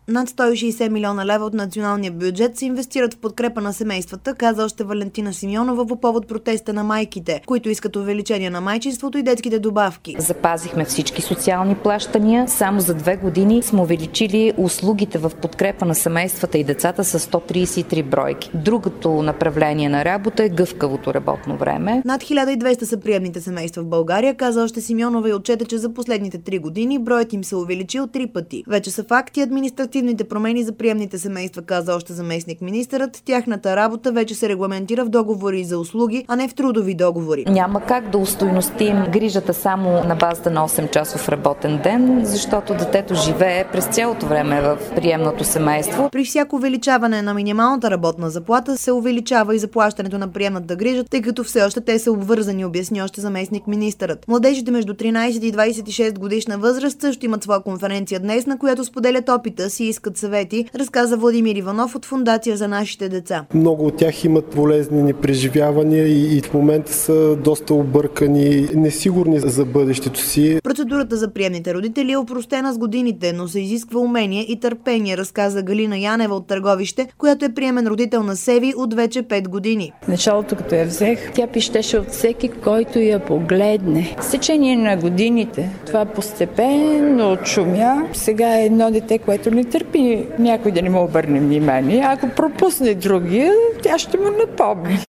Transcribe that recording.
Над 160 милиона лева от националния бюджет се инвестират в подкрепа на семействата, каза още Валентина Симеонова по повод протеста на майките, които искат увеличение на майчинството и детските добавки. Запазихме всички социални плащания. Само за 2 години сме увеличили услугите в подкрепа на семействата и децата с 133 бройки. Другото направление на работа е гъвкавото работно време. Над 1200 са приемните семейства в България, каза още Симеонова и отчете, че за последните 3 години броят им се увеличил 3 пъти. Вече са факти административните промени за приемните семейства, каза още заместник-министърът. Тяхната работа вече се регламентира в договори за услуги, а не в трудови договори. Няма как да устойностим грижата само на базата на 8-часов работен ден, защото детето живее през цялото време в приемното семейство. При всяко увеличаване на минималната работна заплата се увеличава и заплащането на приемната грижа, тъй като все още те са обвързани, обясни още заместник-министърът. Младежите между 13 и 26 годишна възраст също имат своя конференция днес, на която споделят опита си и искат съвети, разказа Владимир Иванов от Фондация за нашите деца. Много от тях имат болезнени преживявания и в момента са доста объркани, несигурни за бъдещето си. Процедурата за приемните родители е опростена с годините, но се изисква умение и търпение, разказа Галина Янева от Търговище, която е приемен родител на Севи от вече 5 години. В началото, като я взех, тя пищеше от всеки, който я погледне. С течение на годините това постепенно отшумя. Сега е едно дете, което не търпи някой да не му обърне внимание. Ако пропусне другия, тя ще му напомни.